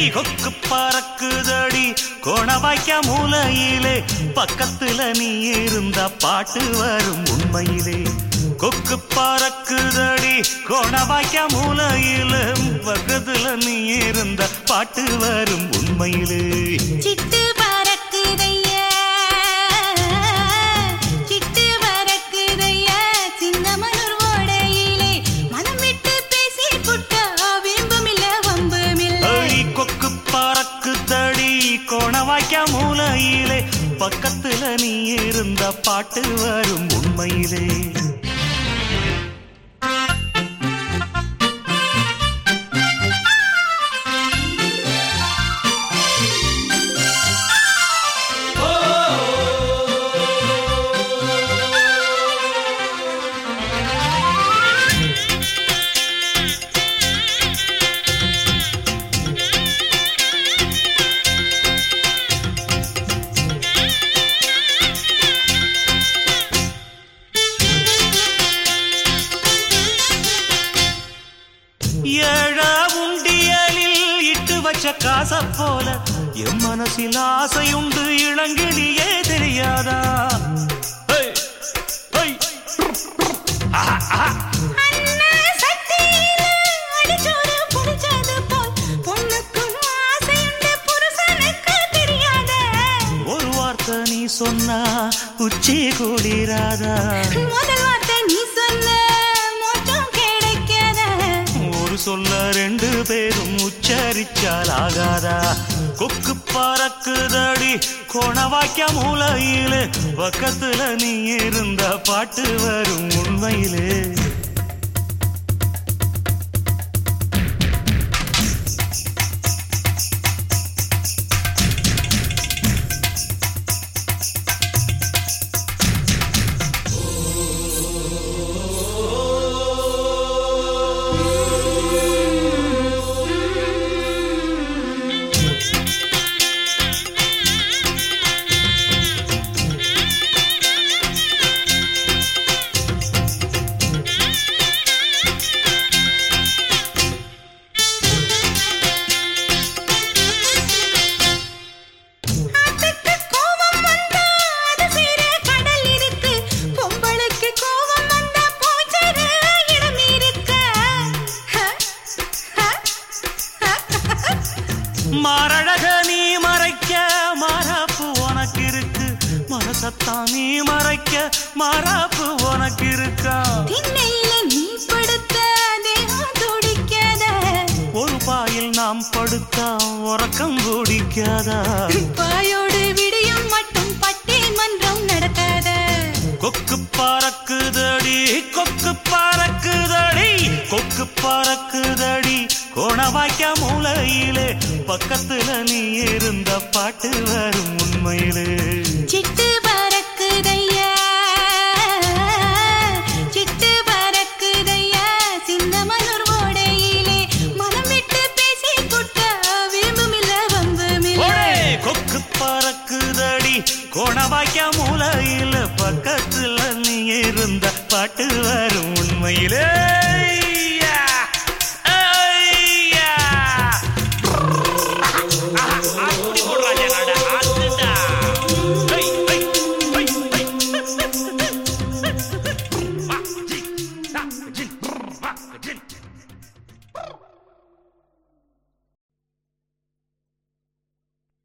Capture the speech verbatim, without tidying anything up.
கொக்கு பறக்குதடி கோணவாய்க்கா மூலையிலே பக்கத்துல நீ இருந்த பாட்டு வரும் உண்மையிலே கொக்கு பறக்குதடி கோணவாய்க்கா மூலையிலே பக்கத்துல நீ இருந்த பாட்டு வரும் உண்மையிலே சிட்டு பறக்குதையா சிட்டு பறக்குதையா சின்னமனூர் ஓடையிலே மனம் விட்டு பேசி புட்டா வீம்புமில்ல வம்புமில்ல கொக்கு பறக்குதடி கோணவாய்க்கா மூலையிலே பக்கத்துல நீ இருந்த பாட்டு வரும் உண்மையிலே ஏழ உண்டியலில் இட்டு வச்ச காச போல என் மனசில் ஆசையுண்டு இளங்கிடியே தெரியாதா ஒரு வார்த்தை நீ சொன்னா உச்சி கூடிராதா முதல் வார்த்தை நீ சொன்ன சொல்ல ரெண்டு பேரும் உச்சரிச்சால் ஆகாதா கொக்கு பறக்குதடி கோணவாய்க்கா மூலையிலே பக்கத்துல நீ இருந்த பாட்டு வரும் உண்மையிலே மாரழக நீ மறைக்க மாறாப்பு உனக்கு இருக்கு மனசத்தான் நீ மறைக்க மாறாப்பு உனக்கு இருக்கா திண்ணையில நீ படுத்த தேகம் துடிக்காத ஒரு பாயில் நாம் படுத்தா உறக்கம் குடிக்காதா பாயோடு விடியும் மட்டும் பட்டிமன்றம் நடக்காத கொக்கு பறக்குதடி கொக்கு பறக்குதடி கொக்கு பறக்குதடி கோணவாய்க்கா மூலையிலே பக்கத்துல நீ இருந்த பாட்டு வரும் உண்மையிலே சிட்டு பறக்குதையா சிட்டு பறக்குதையா சின்னமனூர் ஓடையிலே மனம் விட்டு பேசி புட்டா வீம்புமில்ல வம்புமில்ல கொக்கு பறக்குதடி கோணவாய்க்கா மூலையிலே பக்கத்துல நீ இருந்த பாட்டு வரும் உண்மையிலே